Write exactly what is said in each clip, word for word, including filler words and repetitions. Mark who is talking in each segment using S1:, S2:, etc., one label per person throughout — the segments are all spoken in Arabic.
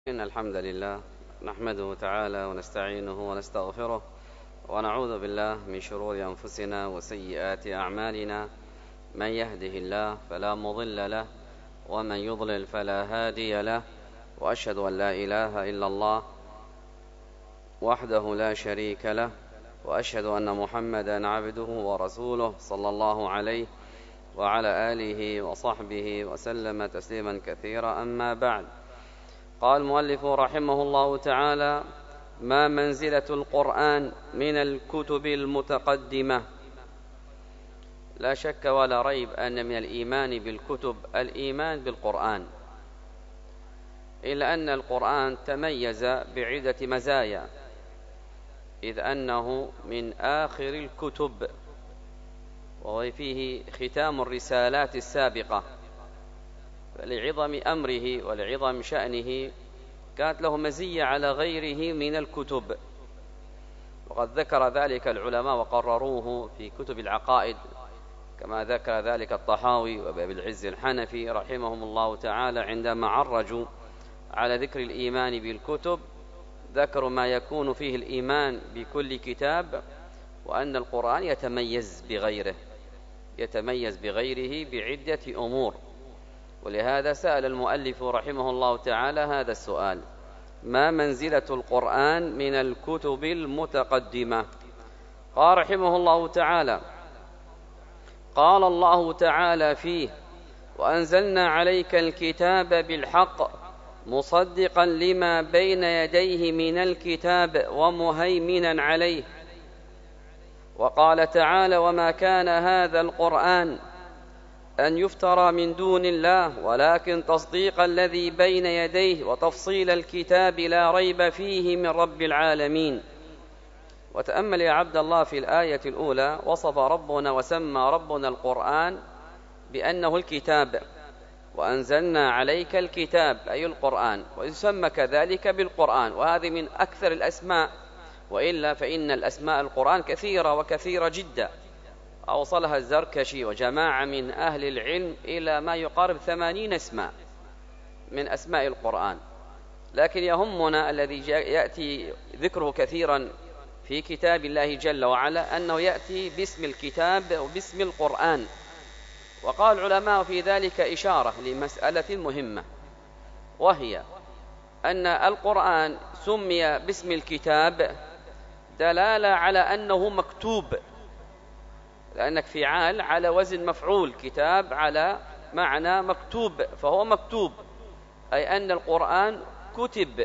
S1: إن الحمد لله نحمده تعالى ونستعينه ونستغفره ونعوذ بالله من شرور أنفسنا وسيئات أعمالنا. من يهده الله فلا مضل له ومن يضلل فلا هادي له، وأشهد أن لا إله إلا الله وحده لا شريك له، وأشهد أن محمدا عبده ورسوله صلى الله عليه وعلى آله وصحبه وسلم تسليما كثيرا. أما بعد، قال المؤلف رحمه الله تعالى: ما منزلة القرآن من الكتب المتقدمة؟ لا شك ولا ريب أن من الإيمان بالكتب الإيمان بالقرآن، إلا أن القرآن تميز بعدة مزايا، إذ أنه من آخر الكتب وهو فيه ختام الرسالات السابقة، فلعظم أمره ولعظم شأنه كانت له مزية على غيره من الكتب، وقد ذكر ذلك العلماء وقرروه في كتب العقائد، كما ذكر ذلك الطحاوي وأبي العز الحنفي رحمهم الله تعالى عندما عرجوا على ذكر الإيمان بالكتب. ذكروا ما يكون فيه الإيمان بكل كتاب، وأن القرآن يتميز بغيره يتميز بغيره بعدة أمور. ولهذا سأل المؤلف رحمه الله تعالى هذا السؤال: ما منزلة القرآن من الكتب المتقدمة؟ قال رحمه الله تعالى: قال الله تعالى فيه: وأنزلنا عليك الكتاب بالحق مصدقا لما بين يديه من الكتاب ومهيمنا عليه. وقال تعالى: وما كان هذا القرآن أن يفترى من دون الله ولكن تصديق الذي بين يديه وتفصيل الكتاب لا ريب فيه من رب العالمين. وتأمل يا عبد الله في الآية الأولى، وصف ربنا وسمى ربنا القرآن بأنه الكتاب، وأنزلنا عليك الكتاب أي القرآن، ويسمى كذلك بالقرآن، وهذه من أكثر الأسماء، وإلا فإن الأسماء القرآن كثيرة وكثيرة جدا. أوصلها الزركشي وجماعة من أهل العلم إلى ما يقارب ثمانين اسما من أسماء القرآن، لكن يهمنا الذي يأتي ذكره كثيرا في كتاب الله جل وعلا أنه يأتي باسم الكتاب وباسم القرآن. وقال العلماء في ذلك إشارة لمسألة مهمة، وهي أن القرآن سمي باسم الكتاب دلالة على أنه مكتوب، لأنك فعال على وزن مفعول، كتاب على معنى مكتوب، فهو مكتوب، أي أن القرآن كتب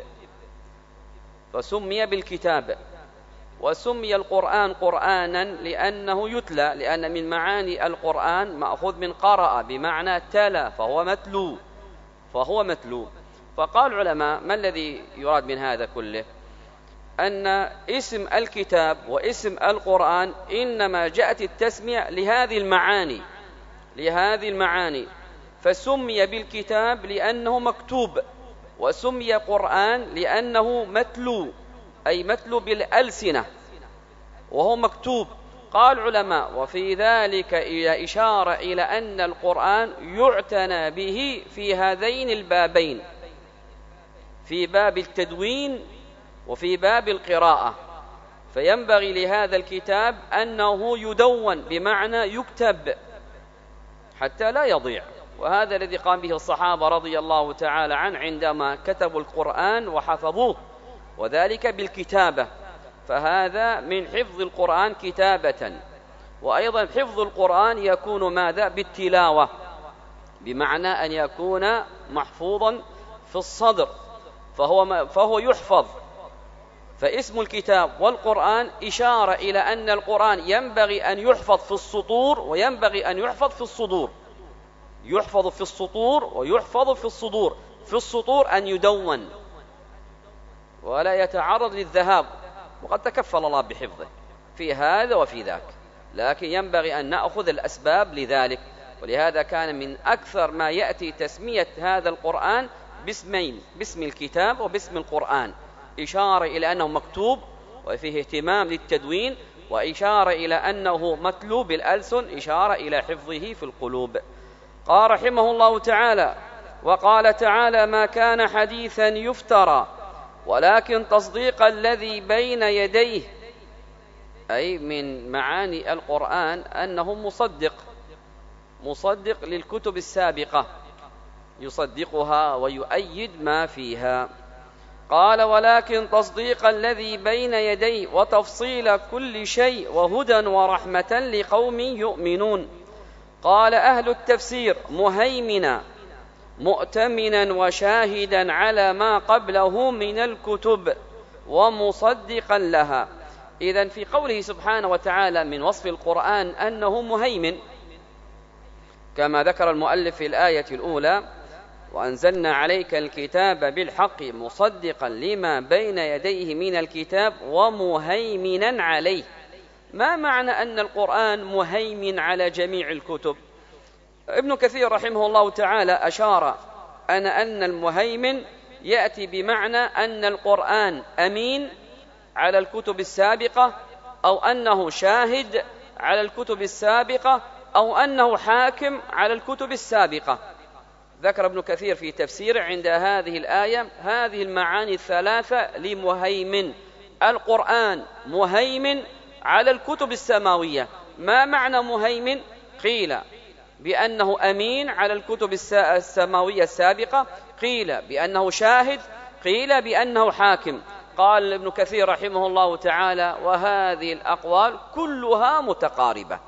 S1: فسمي بالكتاب. وسمي القرآن قرآنا لأنه يتلى، لأن من معاني القرآن مأخوذ من قرأ بمعنى تلا، فهو متلو فهو متلو فقال العلماء: ما الذي يراد من هذا كله؟ أن اسم الكتاب واسم القرآن إنما جاءت التسمية لهذه المعاني لهذه المعاني فسمي بالكتاب لأنه مكتوب، وسمي قرآن لأنه متلو، أي متلو بالألسنة وهو مكتوب. قال العلماء: وفي ذلك إشارة إلى أن القرآن يعتنى به في هذين البابين، في باب التدوين وفي باب القراءة، فينبغي لهذا الكتاب أنه يدون بمعنى يكتب حتى لا يضيع. وهذا الذي قام به الصحابة رضي الله تعالى عنه عندما كتبوا القرآن وحفظوه، وذلك بالكتابة، فهذا من حفظ القرآن كتابة. وأيضا حفظ القرآن يكون ماذا؟ بالتلاوة، بمعنى أن يكون محفوظا في الصدر، فهو, فهو يحفظ. فاسم الكتاب والقرآن إشارة إلى أن القرآن ينبغي أن يحفظ في السطور وينبغي أن يحفظ في الصدور، يحفظ في السطور ويحفظ في الصدور. في السطور أن يدون ولا يتعرض للذهاب، وقد تكفل الله بحفظه في هذا وفي ذاك، لكن ينبغي أن نأخذ الأسباب لذلك. ولهذا كان من أكثر ما يأتي تسمية هذا القرآن باسمين، باسم الكتاب وباسم القرآن، إشارة إلى أنه مكتوب وفيه اهتمام للتدوين، وإشارة إلى أنه متلو بالألسن، إشارة إلى حفظه في القلوب. قال رحمه الله تعالى: وقال تعالى: ما كان حديثا يفترى ولكن تصديق الذي بين يديه، أي من معاني القرآن أنه مصدق مصدق للكتب السابقة، يصدقها ويؤيد ما فيها. قال: ولكن تصديق الذي بين يديه وتفصيل كل شيء وهدى ورحمة لقوم يؤمنون. قال أهل التفسير: مهيمنا مؤتمنا وشاهدا على ما قبله من الكتب ومصدقا لها. إذن في قوله سبحانه وتعالى من وصف القرآن أنه مهيمن، كما ذكر المؤلف في الآية الأولى: وأنزلنا عليك الكتاب بالحق مصدقا لما بين يديه من الكتاب ومهيمنا عليه. ما معنى أن القرآن مهيمن على جميع الكتب؟ ابن كثير رحمه الله تعالى أشار أن أن المهيمن يأتي بمعنى أن القرآن أمين على الكتب السابقة، أو أنه شاهد على الكتب السابقة، أو أنه حاكم على الكتب السابقة. ذكر ابن كثير في تفسيره عند هذه الآية هذه المعاني الثلاثة لمهيمن. القرآن مهيمن على الكتب السماوية. ما معنى مهيمن؟ قيل بأنه أمين على الكتب السماوية السابقة، قيل بأنه شاهد، قيل بأنه حاكم. قال ابن كثير رحمه الله تعالى: وهذه الأقوال كلها متقاربة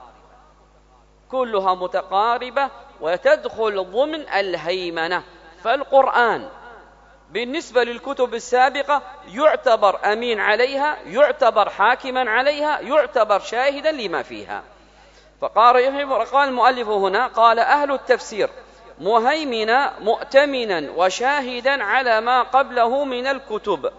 S1: كلها متقاربة وتدخل ضمن الهيمنة. فالقرآن بالنسبة للكتب السابقة يعتبر أمين عليها، يعتبر حاكما عليها، يعتبر شاهدا لما فيها. فقال المؤلف هنا، قال أهل التفسير: مهيمنا مؤتمنا وشاهدا على ما قبله من الكتب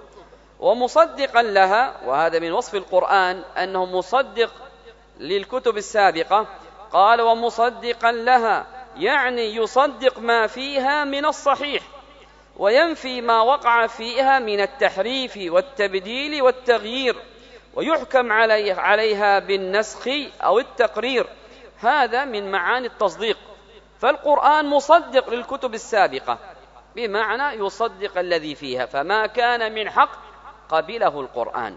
S1: ومصدقا لها. وهذا من وصف القرآن أنه مصدق للكتب السابقة. قال: ومصدقا لها، يعني يصدق ما فيها من الصحيح وينفي ما وقع فيها من التحريف والتبديل والتغيير، ويحكم عليها بالنسخ أو التقرير. هذا من معاني التصديق. فالقرآن مصدق للكتب السابقة، بمعنى يصدق الذي فيها، فما كان من حق قبله القرآن،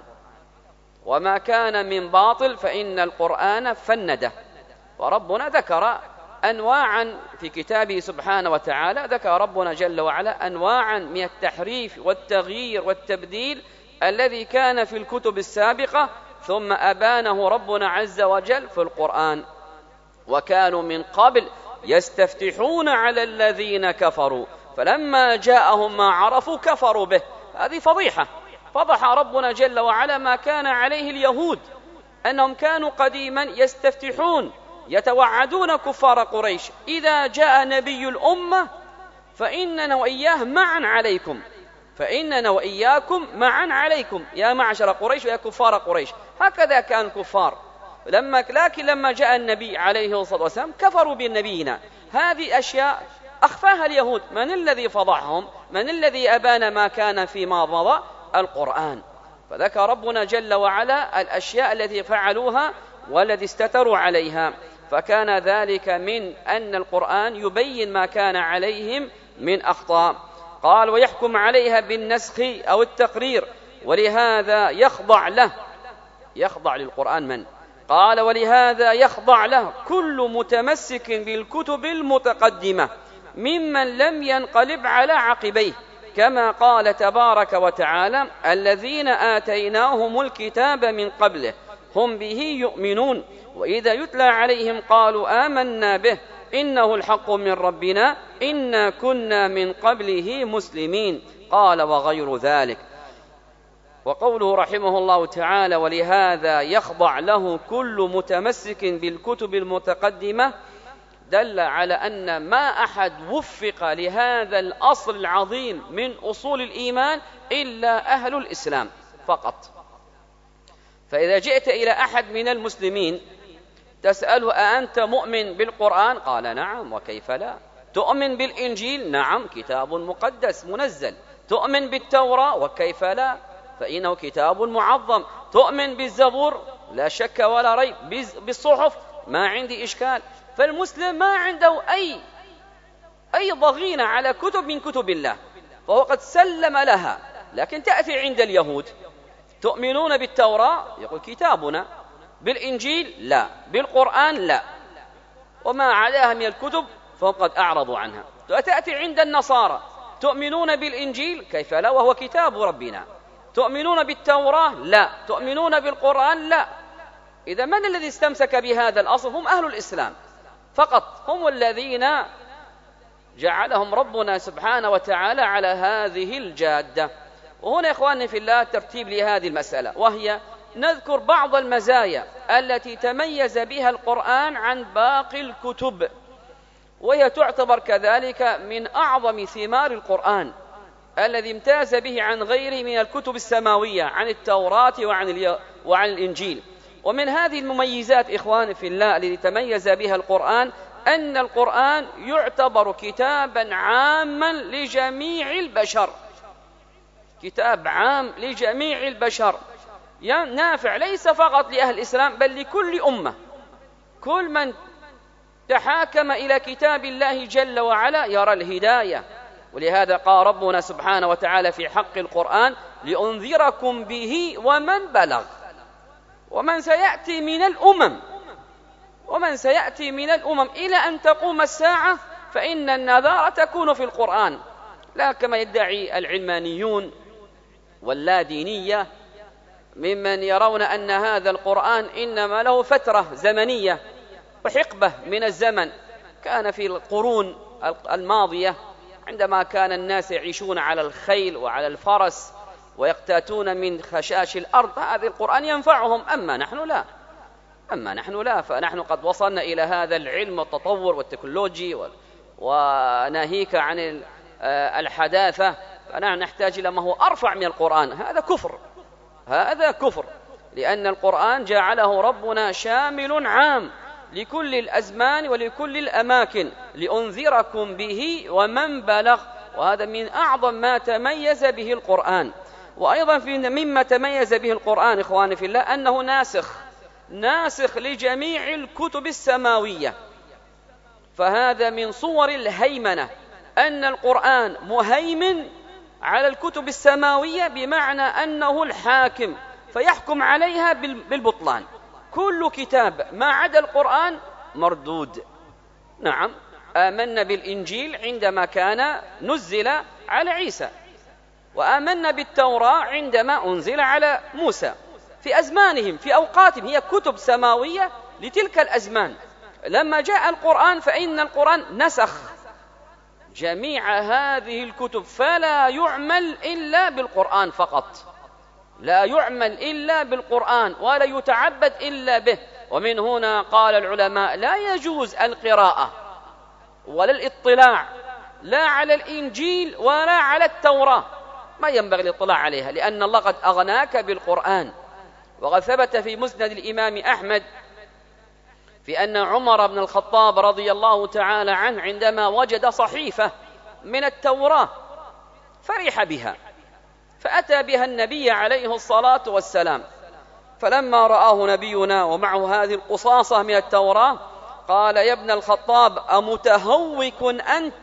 S1: وما كان من باطل فإن القرآن فنده. وربنا ذكر أنواعا في كتابه سبحانه وتعالى، ذكر ربنا جل وعلا أنواعا من التحريف والتغيير والتبديل الذي كان في الكتب السابقة، ثم أبانه ربنا عز وجل في القرآن. وكانوا من قبل يستفتحون على الذين كفروا فلما جاءهم ما عرفوا كفروا به. هذه فضيحة، فضح ربنا جل وعلا ما كان عليه اليهود، أنهم كانوا قديما يستفتحون يتوعدون كفار قريش: إذا جاء نبي الأمة فإننا وإياه معا عليكم فإننا وإياكم معا عليكم يا معشر قريش ويا كفار قريش. هكذا كان الكفار. لما لكن لما جاء النبي عليه الصلاة والسلام كفروا بالنبينا. هذه أشياء أخفاها اليهود. من الذي فضحهم؟ من الذي أبان ما كان فيما مضى؟ القرآن. فذكر ربنا جل وعلا الأشياء التي فعلوها والذي استتروا عليها، فكان ذلك من أن القرآن يبين ما كان عليهم من أخطاء. قال: ويحكم عليها بالنسخ أو التقرير، ولهذا يخضع له. يخضع للقرآن من؟ قال: ولهذا يخضع له كل متمسك بالكتب المتقدمة ممن لم ينقلب على عقبيه، كما قال تبارك وتعالى: الذين آتيناهم الكتاب من قبله هم به يؤمنون وإذا يتلى عليهم قالوا آمنا به إنه الحق من ربنا إنا كنا من قبله مسلمين. قال: وغير ذلك. وقوله رحمه الله تعالى: ولهذا يخضع له كل متمسك بالكتب المتقدمة، دل على أن ما أحد وفق لهذا الأصل العظيم من أصول الإيمان إلا أهل الإسلام فقط. فإذا جئت إلى أحد من المسلمين تسأله: أأنت مؤمن بالقرآن؟ قال: نعم، وكيف لا. تؤمن بالإنجيل؟ نعم، كتاب مقدس منزل. تؤمن بالتوراة؟ وكيف لا، فإنه كتاب معظم. تؤمن بالزبور؟ لا شك ولا ريب. بالصحف؟ ما عندي إشكال. فالمسلم ما عنده أي أي ضغينة على كتب من كتب الله، فهو قد سلم لها. لكن تأتي عند اليهود: تؤمنون بالتوراة؟ يقول كتابنا. بالإنجيل؟ لا. بالقرآن؟ لا. وما عداها من الكتب فهم قد أعرضوا عنها. وتأتي عند النصارى: تؤمنون بالإنجيل؟ كيف لا وهو كتاب ربنا. تؤمنون بالتوراة؟ لا. تؤمنون بالقرآن؟ لا. إذا من الذي استمسك بهذا الأصل؟ هم أهل الإسلام فقط، هم الذين جعلهم ربنا سبحانه وتعالى على هذه الجادة. وهنا إخواني في الله ترتيب لهذه المسألة، وهي نذكر بعض المزايا التي تميز بها القرآن عن باقي الكتب، وهي تعتبر كذلك من أعظم ثمار القرآن الذي امتاز به عن غيره من الكتب السماوية، عن التوراة وعن وعن الإنجيل. ومن هذه المميزات إخواني في الله التي تميز بها القرآن أن القرآن يعتبر كتابا عاما لجميع البشر، كتاب عام لجميع البشر، نافع ليس فقط لأهل الإسلام بل لكل أمة. كل من تحاكم إلى كتاب الله جل وعلا يرى الهداية. ولهذا قال ربنا سبحانه وتعالى في حق القرآن: لأنذركم به ومن بلغ. ومن سيأتي من الأمم ومن سيأتي من الأمم إلى أن تقوم الساعة فإن النذارة تكون في القرآن، لا كما يدعي العلمانيون واللادينية ممن يرون أن هذا القرآن إنما له فترة زمنية وحقبة من الزمن. كان في القرون الماضية عندما كان الناس يعيشون على الخيل وعلى الفرس ويقتاتون من خشاش الأرض، هذا القرآن ينفعهم. أما نحن لا أما نحن لا فنحن قد وصلنا إلى هذا العلم والتطور والتكنولوجي، وناهيك عن الحداثة، فنحن نحتاج إلى ما هو أرفع من القرآن. هذا كفر هذا كفر لأن القرآن جعله ربنا شامل عام لكل الأزمان ولكل الأماكن، لأنذركم به ومن بلغ. وهذا من أعظم ما تميز به القرآن. وأيضا مما تميز به القرآن إخواني في الله أنه ناسخ ناسخ لجميع الكتب السماوية. فهذا من صور الهيمنة، أن القرآن مهيمن على الكتب السماوية، بمعنى أنه الحاكم فيحكم عليها بالبطلان. كل كتاب ما عدا القرآن مردود. نعم، آمنا بالإنجيل عندما كان نزل على عيسى، وآمنا بالتوراة عندما أنزل على موسى، في أزمانهم في أوقاتهم، هي كتب سماوية لتلك الأزمان. لما جاء القرآن فإن القرآن نسخ جميع هذه الكتب، فلا يعمل إلا بالقرآن فقط، لا يعمل إلا بالقرآن ولا يتعبد إلا به. ومن هنا قال العلماء: لا يجوز القراءة ولا الاطلاع لا على الإنجيل ولا على التوراة، ما ينبغي الاطلاع عليها، لأن الله قد أغناك بالقرآن. وقد ثبت في مسند الإمام أحمد في أن عمر بن الخطاب رضي الله تعالى عنه عندما وجد صحيفة من التوراة فرح بها، فأتى بها النبي عليه الصلاة والسلام، فلما رآه نبينا ومعه هذه القصاصة من التوراة قال: يا ابن الخطاب، أمتهوك أنت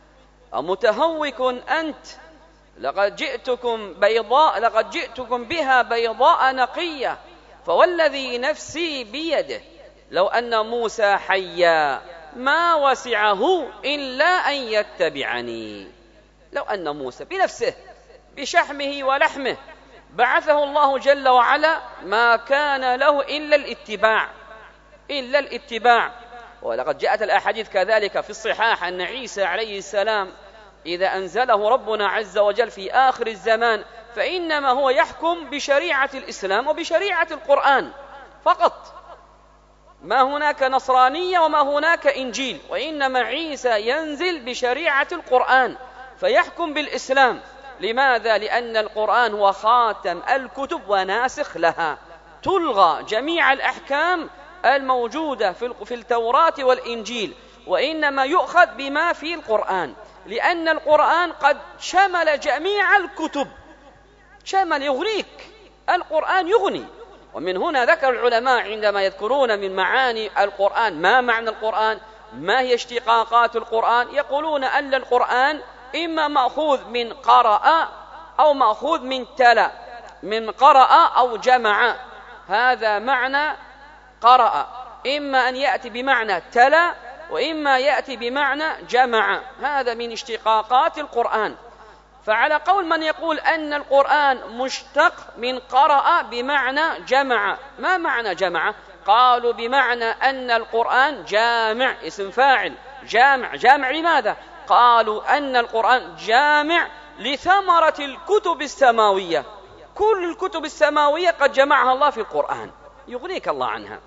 S1: أمتهوك أنت لقد جئتكم بيضاء لقد جئتكم بها بيضاء نقية، فوالذي نفسي بيده لو أن موسى حيا ما وسعه إلا أن يتبعني. لو أن موسى بنفسه بشحمه ولحمه بعثه الله جل وعلا ما كان له إلا الاتباع إلا الاتباع. ولقد جاءت الأحاديث كذلك في الصحاح أن عيسى عليه السلام إذا أنزله ربنا عز وجل في آخر الزمان فإنما هو يحكم بشريعة الإسلام وبشريعة القرآن فقط، ما هناك نصرانية وما هناك إنجيل، وإنما عيسى ينزل بشريعة القرآن فيحكم بالإسلام. لماذا؟ لأن القرآن هو خاتم الكتب وناسخ لها، تلغى جميع الأحكام الموجودة في التوراة والإنجيل، وإنما يؤخذ بما في القرآن، لأن القرآن قد شمل جميع الكتب، شمل يغنيك، القرآن يغني. ومن هنا ذكر العلماء عندما يذكرون من معاني القرآن ما معنى القرآن ما هي اشتقاقات القرآن؟ يقولون أن القرآن إما مأخوذ من قرأ أو مأخوذ من تلا، من قرأ أو جمع. هذا معنى قرأ، إما أن يأتي بمعنى تلا وإما يأتي بمعنى جمع. هذا من اشتقاقات القرآن. فعلى قول من يقول أن القرآن مشتق من قرأ بمعنى جمع. ما معنى جمع؟ قالوا بمعنى أن القرآن جامع، اسم فاعل جامع. جامع لماذا؟ قالوا أن القرآن جامع لثمرة الكتب السماوية. كل الكتب السماوية قد جمعها الله في القرآن، يغنيك الله عنها.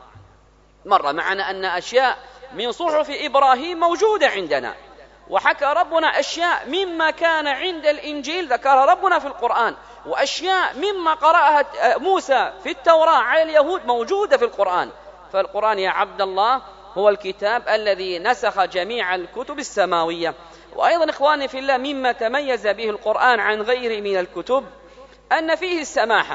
S1: مر معنا أن أشياء من صحف إبراهيم موجودة عندنا، وحكى ربنا أشياء مما كان عند الإنجيل ذكر ربنا في القرآن، وأشياء مما قرأها موسى في التوراة على اليهود موجودة في القرآن. فالقرآن يا عبد الله هو الكتاب الذي نسخ جميع الكتب السماوية. وأيضا إخواني في الله، مما تميز به القرآن عن غيره من الكتب أن فيه السماحة،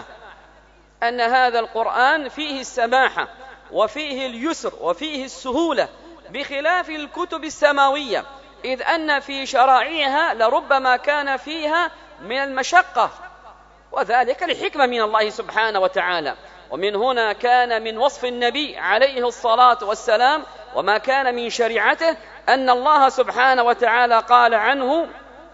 S1: أن هذا القرآن فيه السماحة وفيه اليسر وفيه السهولة، بخلاف الكتب السماوية، إذ أن في شرائعها لربما كان فيها من المشقة، وذلك لحكمة من الله سبحانه وتعالى. ومن هنا كان من وصف النبي عليه الصلاة والسلام وما كان من شريعته أن الله سبحانه وتعالى قال عنه: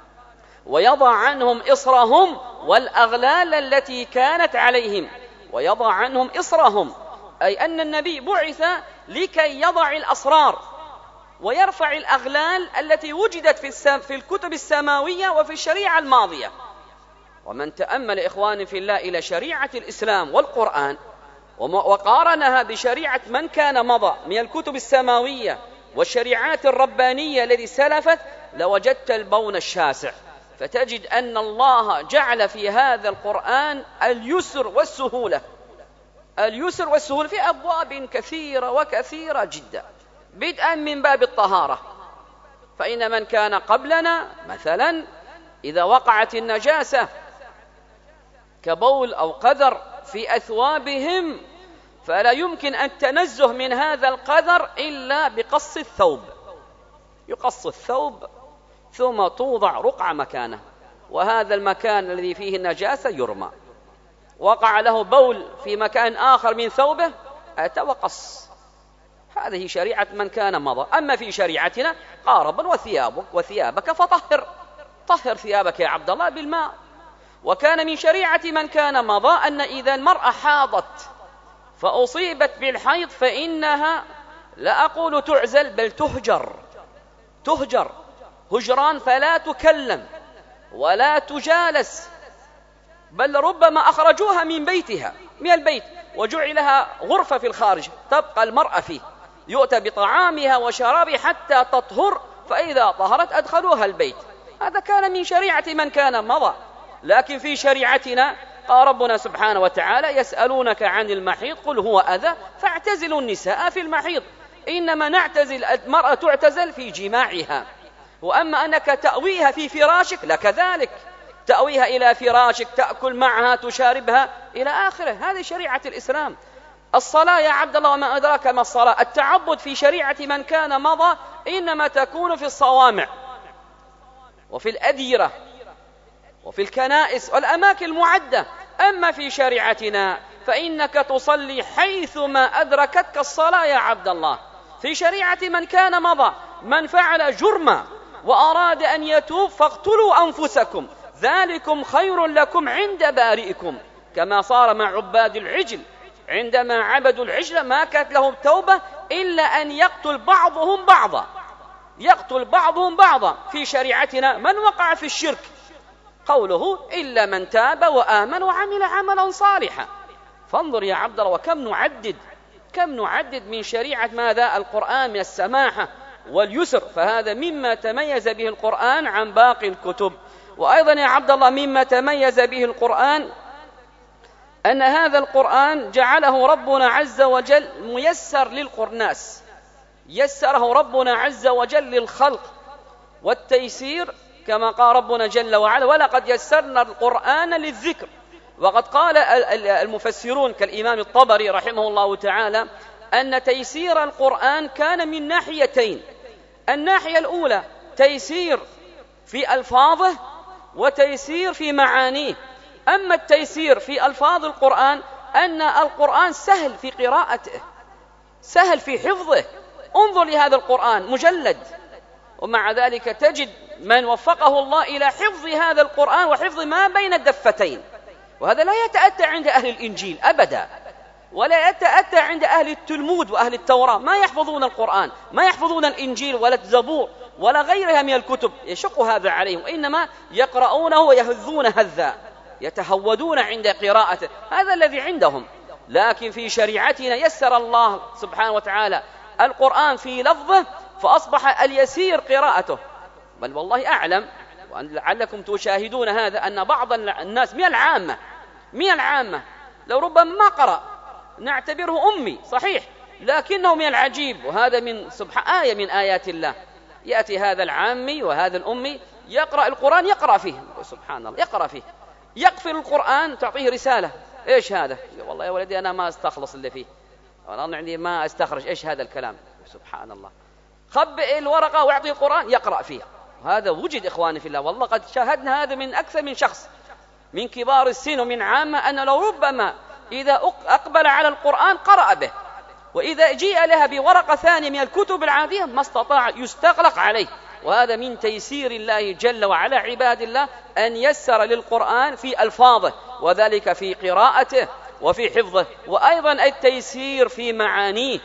S1: ويضع عنهم إصرهم والأغلال التي كانت عليهم. ويضع عنهم إصرهم، أي أن النبي بعث لكي يضع الأسرار ويرفع الأغلال التي وجدت في الكتب السماوية وفي الشريعة الماضية. ومن تأمل إخواني في الله إلى شريعة الإسلام والقرآن وقارنها بشريعة من كان مضى من الكتب السماوية والشريعات الربانية التي سلفت، لوجدت البون الشاسع. فتجد أن الله جعل في هذا القرآن اليسر والسهولة، اليسر والسهولة في أبواب كثيرة وكثيرة جدا، بدءا من باب الطهارة. فإن من كان قبلنا مثلا إذا وقعت النجاسة كبول أو قذر في أثوابهم فلا يمكن أن تنزه من هذا القذر إلا بقص الثوب. يقص الثوب ثم توضع رقعة مكانه، وهذا المكان الذي فيه النجاسة يرمى. وقع له بول في مكان آخر من ثوبه أتى وقص. هذه شريعة من كان مضى. أما في شريعتنا قاربا وثيابك وثيابك فطهر، طهر ثيابك يا عبد الله بالماء. وكان من شريعة من كان مضى أن إذا المرأة حاضت فأصيبت بالحيض فإنها لا أقول تعزل بل تهجر، تهجر هجران، فلا تكلم ولا تجالس، بل ربما أخرجوها من بيتها من البيت وجعلها غرفة في الخارج تبقى المرأة فيه، يؤتى بطعامها وشرابها حتى تطهر، فإذا طهرت أدخلوها البيت. هذا كان من شريعة من كان مضى. لكن في شريعتنا قال ربنا سبحانه وتعالى: يسألونك عن المحيض قل هو أذى فاعتزلوا النساء في المحيض. إنما نعتزل المرأة تعتزل في جماعها، وأما أنك تأويها في فراشك لكذلك، تأويها إلى فراشك، تأكل معها، تشاربها إلى آخره. هذه شريعة الإسلام. الصلاة يا عبد الله وما أدراك ما الصلاة، التعبد في شريعة من كان مضى إنما تكون في الصوامع وفي الأديرة وفي الكنائس والأماكن المعدة. أما في شريعتنا فإنك تصلي حيثما أدركتك الصلاة يا عبد الله. في شريعة من كان مضى من فعل جرما وأراد أن يتوب فاقتلوا أنفسكم ذلكم خير لكم عند بارئكم، كما صار مع عباد العجل عندما عبدوا العجل ما كانت لهم توبة إلا أن يقتل بعضهم بعضا، يقتل بعضهم بعضا. في شريعتنا من وقع في الشرك قوله إلا من تاب وآمن وعمل عملا صالحا. فانظر يا عبد الله وكم نعدد، كم نعدد من شريعة ماذا؟ القرآن من السماحة واليسر. فهذا مما تميز به القرآن عن باقي الكتب. وأيضا يا عبد الله مما تميز به القرآن أن هذا القرآن جعله ربنا عز وجل ميسر للقرناس، يسره ربنا عز وجل للخلق والتيسير، كما قال ربنا جل وعلا: ولقد يسرنا القرآن للذكر. وقد قال المفسرون كالإمام الطبري رحمه الله تعالى أن تيسير القرآن كان من ناحيتين. الناحية الأولى تيسير في ألفاظه وتيسير في معانيه. أما التيسير في ألفاظ القرآن أن القرآن سهل في قراءته، سهل في حفظه. انظر لهذا القرآن مجلد، ومع ذلك تجد من وفقه الله إلى حفظ هذا القرآن وحفظ ما بين الدفتين، وهذا لا يتأتى عند أهل الإنجيل أبدا، ولا يتأتى عند أهل التلمود وأهل التوراة، ما يحفظون القرآن، ما يحفظون الإنجيل ولا الزبور ولا غيرها من الكتب، يشق هذا عليهم، وإنما يقرؤونه ويهذون هذا، يتهودون عند قراءته، هذا الذي عندهم. لكن في شريعتنا يسر الله سبحانه وتعالى القرآن في لفظه فأصبح اليسير قراءته. بل والله أعلم، ولعلكم تشاهدون هذا، أن بعض الناس من العامة من العامة لو ربما ما قرأ، نعتبره أمي صحيح، لكنه من العجيب، وهذا من سبحان آية من آيات الله، يأتي هذا العامي وهذا الأمي يقرأ القرآن، يقرأ فيه، سبحان الله، يقرأ فيه، يقفل القرآن، تعطيه رسالة، إيش هذا؟ والله يا ولدي أنا ما أستخلص اللي فيه، أنا عندي ما أستخرج، إيش هذا الكلام؟ سبحان الله. خبئ الورقة واعطيه القرآن يقرأ فيه. هذا وجد إخواني في الله، والله قد شاهدنا هذا من أكثر من شخص، من كبار السن ومن عامة، أن لو ربما إذا أقبل على القرآن قرأ به، وإذا جيء لها بورقة ثانية من الكتب العادية ما استطاع، يستغلق عليه. وهذا من تيسير الله جل وعلا عباد الله أن يسر للقرآن في ألفاظه، وذلك في قراءته وفي حفظه، وأيضا التيسير في معانيه،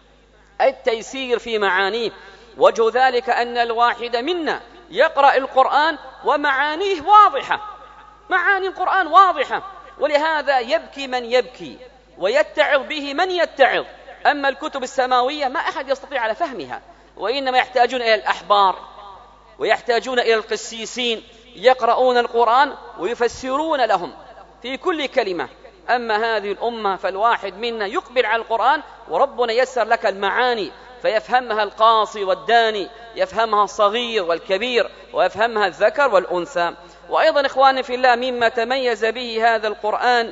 S1: التيسير في معانيه. وجه ذلك أن الواحد منا يقرأ القرآن ومعانيه واضحة، معاني القرآن واضحة، ولهذا يبكي من يبكي ويتعظ به من يتعظ. أما الكتب السماوية ما أحد يستطيع على فهمها، وإنما يحتاجون إلى الأحبار ويحتاجون إلى القسيسين يقرؤون القرآن ويفسرون لهم في كل كلمة. أما هذه الأمة فالواحد منا يقبل على القرآن، وربنا يسر لك المعاني فيفهمها القاصي والداني، يفهمها الصغير والكبير، ويفهمها الذكر والأنثى. وأيضا إخواني في الله مما تميز به هذا القرآن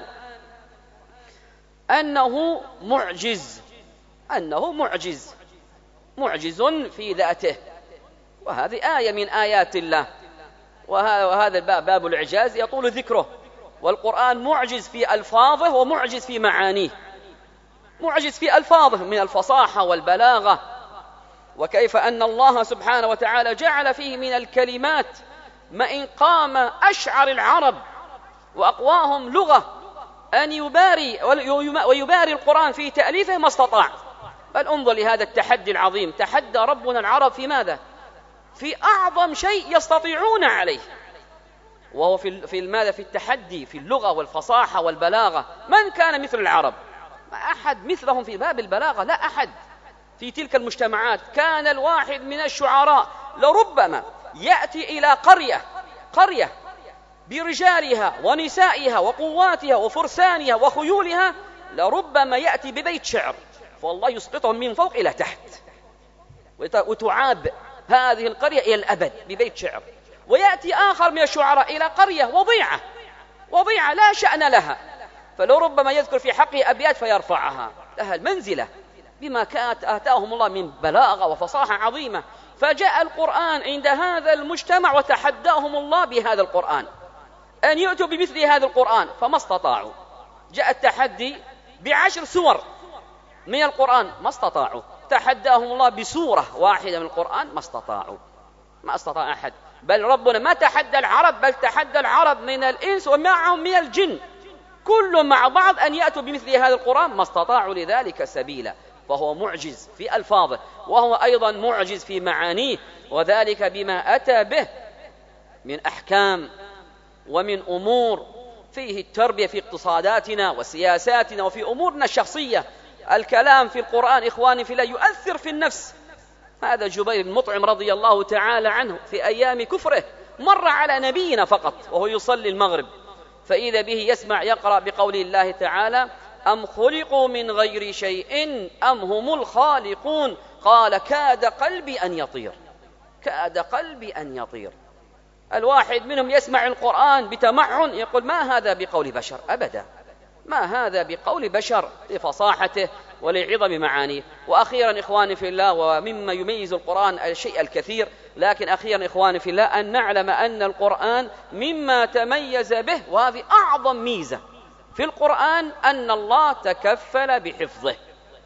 S1: أنه معجز، أنه معجز معجز في ذاته، وهذه آية من آيات الله، وهذا الباب باب الإعجاز يطول ذكره. والقرآن معجز في ألفاظه ومعجز في معانيه، معجز في ألفاظه من الفصاحة والبلاغة، وكيف أن الله سبحانه وتعالى جعل فيه من الكلمات ما إن قام أشعر العرب وأقواهم لغة أن يباري ويباري القرآن في تأليفه ما استطاع. بل انظر لهذا التحدي العظيم، تحدى ربنا العرب في ماذا؟ في أعظم شيء يستطيعون عليه، وهو في في ماذا؟ في التحدي في اللغة والفصاحة والبلاغة. من كان مثل العرب؟ ما أحد مثلهم في باب البلاغة، لا أحد في تلك المجتمعات. كان الواحد من الشعراء لربما يأتي إلى قرية قرية برجالها ونسائها وقواتها وفرسانها وخيولها، لربما يأتي ببيت شعر فالله يسقطهم من فوق إلى تحت، وتعاب هذه القرية إلى الأبد ببيت شعر. ويأتي آخر من الشعراء إلى قرية وضيعة وضيعة لا شأن لها، فلو ربما يذكر في حقه أبيات فيرفعها لها المنزلة بما كانت آتاهم الله من بلاغة وفصاحة عظيمة. فجاء القرآن عند هذا المجتمع وتحداهم الله بهذا القرآن أن يؤتوا بمثل هذا القرآن فما استطاعوا. جاء التحدي بعشر سور من القرآن ما استطاعوا، تحداهم الله بسورة واحدة من القرآن ما استطاعوا، ما استطاع أحد. بل ربنا ما تحدى العرب، بل تحدى العرب من الإنس ومعهم من الجن، كل مع بعض أن يأتوا بمثل هذا القرآن ما استطاعوا لذلك سبيلا. فهو معجز في ألفاظه، وهو أيضا معجز في معانيه، وذلك بما أتى به من أحكام ومن أمور فيه التربية في اقتصاداتنا وسياساتنا وفي أمورنا الشخصية. الكلام في القرآن إخواني في الله يؤثر في النفس. هذا جبير بن مطعم رضي الله تعالى عنه في أيام كفره مر على نبينا فقط وهو يصلي المغرب، فإذا به يسمع يقرأ بقول الله تعالى: أم خلقوا من غير شيء أم هم الخالقون، قال كاد قلبي أن يطير، كاد قلبي أن يطير. الواحد منهم يسمع القرآن بتمعن يقول ما هذا بقول بشر أبدا، ما هذا بقول بشر لفصاحته ولعظم معانيه. وأخيرا إخواني في الله، ومما يميز القرآن الشيء الكثير، لكن أخيرا إخواني في الله أن نعلم أن القرآن مما تميز به، وهذه أعظم ميزة في القرآن، أن الله تكفل بحفظه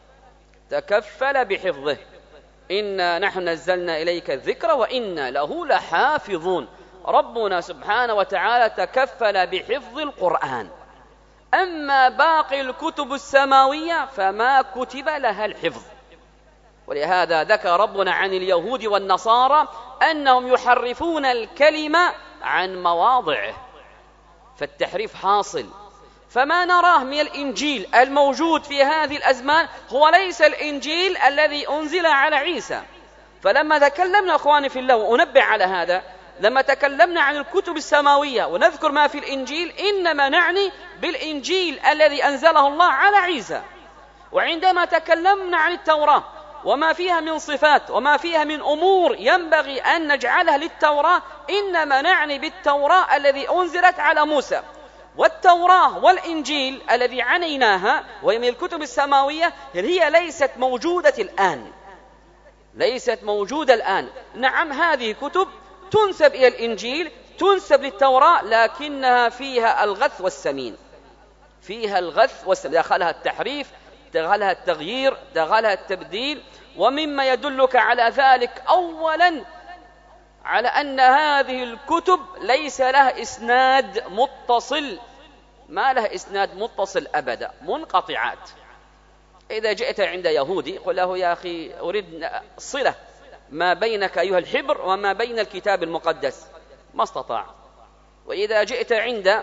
S1: تكفل بحفظه إنا نحن نزلنا إليك الذكر وإنا له لحافظون. ربنا سبحانه وتعالى تكفل بحفظ القرآن. أما باقي الكتب السماوية فما كتب لها الحفظ. ولهذا ذكر ربنا عن اليهود والنصارى أنهم يحرفون الكلمة عن مواضعه، فالتحريف حاصل. فما نراه من الإنجيل الموجود في هذه الأزمان هو ليس الإنجيل الذي أنزل على عيسى. فلما تكلمنا أخواني في الله، وأنبه على هذا، لما تكلمنا عن الكتب السماوية ونذكر ما في الإنجيل، إنما نعني بالإنجيل الذي أنزله الله على عيسى. وعندما تكلمنا عن التوراة وما فيها من صفات وما فيها من أمور ينبغي أن نجعلها للتوراة، إنما نعني بالتوراة الذي أنزلت على موسى. والتوراة والإنجيل الذي عنيناها وهي من الكتب السماوية هي ليست موجودة الآن ليست موجودة الآن. نعم، هذه كتب تنسب إلى الإنجيل، تنسب للتوراة، لكنها فيها الغث والسمين فيها الغث والسمين دخلها التحريف، دخلها التغيير، دخلها التبديل. ومما يدلك على ذلك أولا على أن هذه الكتب ليس لها إسناد متصل، ما لها إسناد متصل أبدا، منقطعات. إذا جئت عند يهودي قل له يا أخي أريد صلة ما بينك أيها الحبر وما بين الكتاب المقدس، ما استطاع. وإذا جئت عند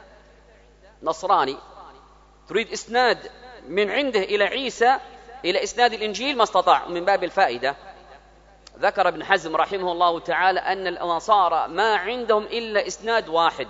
S1: نصراني تريد إسناد من عنده إلى عيسى إلى إسناد الإنجيل، ما استطاع. من باب الفائدة ذكر ابن حزم رحمه الله تعالى أن النصارى ما عندهم إلا إسناد واحد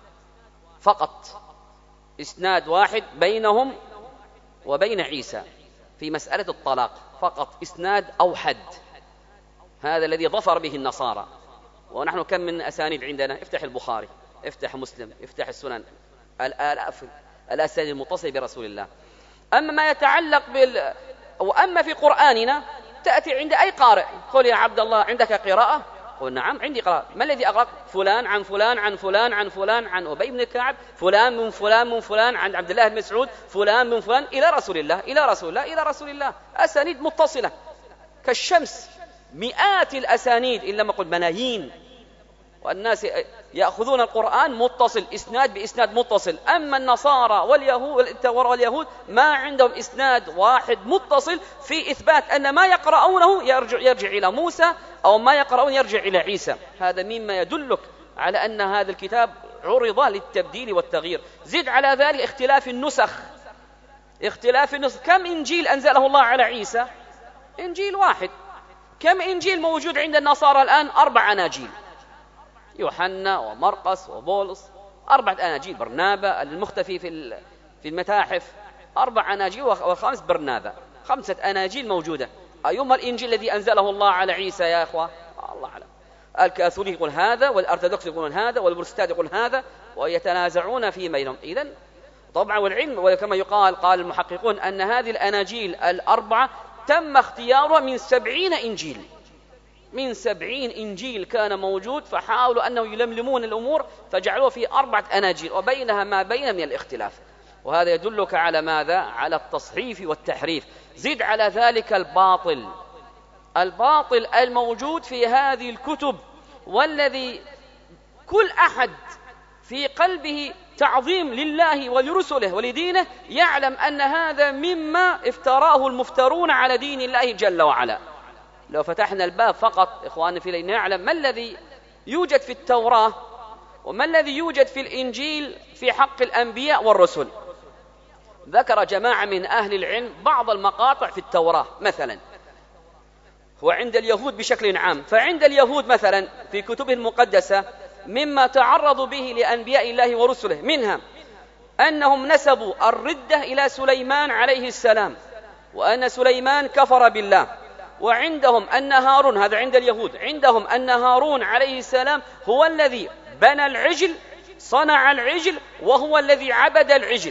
S1: فقط، إسناد واحد بينهم وبين عيسى في مسألة الطلاق فقط، إسناد أوحد. هذا الذي ظفر به النصارى. ونحن كم من أسانيد عندنا؟ افتح البخاري، افتح مسلم، افتح السنن، الآلاف الأسانيد المتصلة برسول الله. أما ما يتعلق بال وأما في قرآننا تأتي عند أي قارئ قل يا عبد الله عندك قراءة؟ قل نعم عندي قراءة. ما الذي أقرأ؟ فلان عن فلان عن فلان عن فلان عن أبي بن كعب، فلان من فلان من فلان عن عبد الله بن مسعود، فلان من فلان إلى رسول الله إلى رسول الله إلى رسول الله. أسانيد متصلة كالشمس، مئات الأسانيد إلا ما قل ملايين. والناس يأخذون القرآن متصل، إسناد بإسناد متصل. أما النصارى واليهود واليهود ما عندهم إسناد واحد متصل في إثبات أن ما يقرؤونه يرجع, يرجع إلى موسى، أو ما يقرؤون يرجع إلى عيسى. هذا مما يدلك على أن هذا الكتاب عرض للتبديل والتغيير. زد على ذلك اختلاف النسخ اختلاف النسخ كم إنجيل أنزله الله على عيسى؟ إنجيل واحد. كم إنجيل موجود عند النصارى الآن؟ أربع أناجيل، يوحنا ومرقس وبولس، أربعة أناجيل. برنابا المختفي في في المتاحف، أربع أناجيل وخمس برنابا، خمسة أناجيل موجودة. أيما الإنجيل الذي أنزله الله على عيسى يا أخوة؟ الله أعلم. الكاثوليك يقول هذا، والأرثوذكس يقولون هذا، والبروتستانت يقول هذا، ويتنازعون في بينهم. إذن طبعا والعلم، وكما يقال قال المحققون أن هذه الأناجيل الأربعة تم اختيارها من سبعين إنجيل من سبعين إنجيل كان موجود، فحاولوا أنه يلملمون الأمور فجعلوه في أربعة أناجيل، وبينها ما بين من الاختلاف. وهذا يدلك على ماذا؟ على التصحيف والتحريف. زد على ذلك الباطل الباطل الموجود في هذه الكتب، والذي كل أحد في قلبه تعظيم لله ولرسله ولدينه يعلم أن هذا مما افتراه المفترون على دين الله جل وعلا. لو فتحنا الباب فقط إخواني في الله نعلم ما الذي يوجد في التوراة وما الذي يوجد في الإنجيل في حق الأنبياء والرسل. ذكر جماعة من أهل العلم بعض المقاطع في التوراة مثلا، وعند اليهود بشكل عام. فعند اليهود مثلا في كتبهم المقدسة مما تعرضوا به لأنبياء الله ورسله منها أنهم نسبوا الردة إلى سليمان عليه السلام، وأن سليمان كفر بالله. وعندهم أن هارون، هذا عند اليهود، عندهم أن هارون عليه السلام هو الذي بنى العجل، صنع العجل، وهو الذي عبد العجل.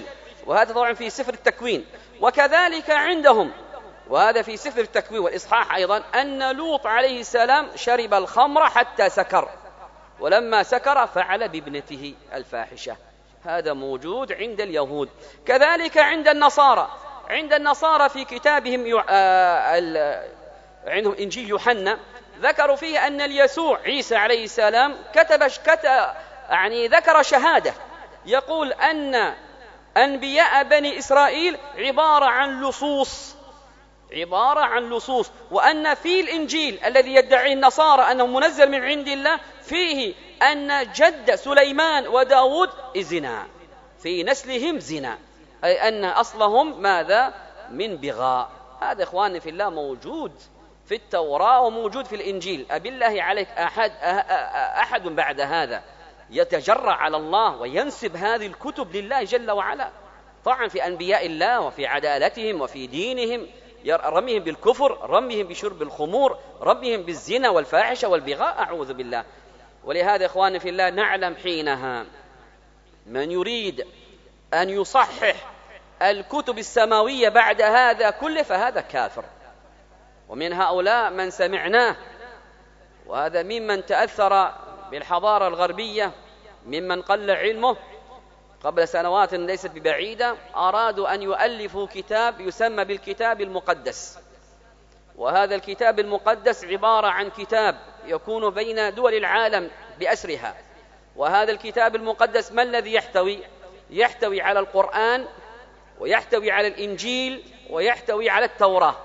S1: وهذا طبعا في سفر التكوين. وكذلك عندهم، وهذا في سفر التكوين والإصحاح أيضا، أن لوط عليه السلام شرب الخمر حتى سكر، ولما سكر فعل بابنته الفاحشة. هذا موجود عند اليهود. كذلك عند النصارى، عند النصارى في كتابهم يع... آه... ال... عندهم إنجيل يوحنا، ذكروا فيه أن اليسوع عيسى عليه السلام كتب كت... يعني ذكر شهادة يقول أن أنبياء بني إسرائيل عبارة عن لصوص، عبارة عن لصوص، وأن في الإنجيل الذي يدعي النصارى أنه منزل من عند الله فيه أن جد سليمان وداود زنا، في نسلهم زنا، أي أن أصلهم ماذا؟ من بغاء. هذا إخواني في الله موجود في التوراة وموجود في الإنجيل. أبالله عليك أحد, أحد بعد هذا يتجرأ على الله وينسب هذه الكتب لله جل وعلا، طبعا في أنبياء الله وفي عدالتهم وفي دينهم، رميهم بالكفر، رميهم بشرب الخمور، رميهم بالزنا والفاحشة والبغاء، أعوذ بالله. ولهذا إخواني في الله نعلم حينها من يريد أن يصحح الكتب السماوية بعد هذا كله فهذا كافر. ومن هؤلاء من سمعناه، وهذا ممن تأثر بالحضارة الغربية، ممن قل علمه قبل سنوات ليست ببعيدة، أرادوا أن يؤلفوا كتاب يسمى بالكتاب المقدس. وهذا الكتاب المقدس عبارة عن كتاب يكون بين دول العالم بأسرها. وهذا الكتاب المقدس ما الذي يحتوي؟ يحتوي على القرآن، ويحتوي على الإنجيل، ويحتوي على التوراة،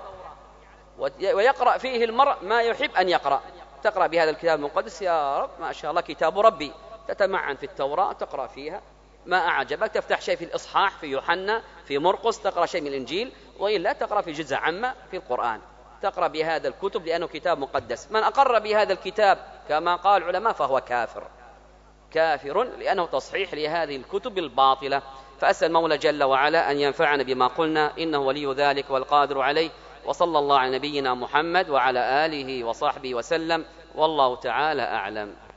S1: ويقرأ فيه المرء ما يحب أن يقرأ. تقرأ بهذا الكتاب المقدس، يا رب ما شاء الله كتاب ربي، تتمعن في التوراة تقرأ فيها ما أعجبك، تفتح شيء في الإصحاح في يوحنا في مرقس، تقرأ شيء من الإنجيل، وإلا تقرأ في جزء عامة في القرآن. تقرأ بهذا الكتب لأنه كتاب مقدس. من أقر بهذا الكتاب كما قال العلماء فهو كافر، كافر لأنه تصحيح لهذه الكتب الباطلة. فأسأل المولى جل وعلا أن ينفعنا بما قلنا، إنه ولي ذلك والقادر عليه. وصلى الله على نبينا محمد وعلى آله وصحبه وسلم، والله تعالى أعلم.